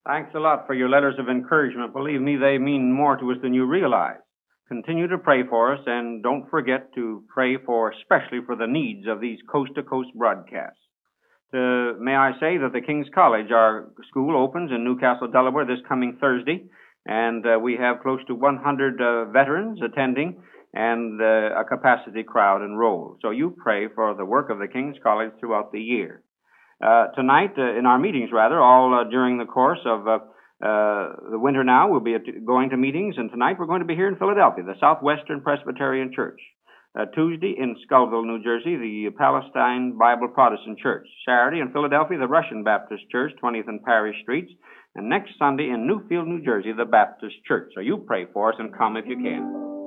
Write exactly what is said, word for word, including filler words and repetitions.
Thanks a lot for your letters of encouragement. Believe me, they mean more to us than you realize. Continue to pray for us, and don't forget to pray for, especially for the needs of these coast-to-coast broadcasts. Uh, may I say that the King's College, our school, opens in Newcastle, Delaware this coming Thursday, and uh, we have close to one hundred uh, veterans attending and uh, a capacity crowd enrolled. So you pray for the work of the King's College throughout the year. Uh, tonight, uh, in our meetings, rather, all uh, during the course of uh, uh, the winter now, we'll be at, going to meetings, and tonight we're going to be here in Philadelphia, the Southwestern Presbyterian Church. Uh, Tuesday in Skullville, New Jersey, the Palestine Bible Protestant Church. Saturday in Philadelphia, the Russian Baptist Church, twentieth and Parish Streets. And next Sunday in Newfield, New Jersey, the Baptist Church. So you pray for us and come if you can.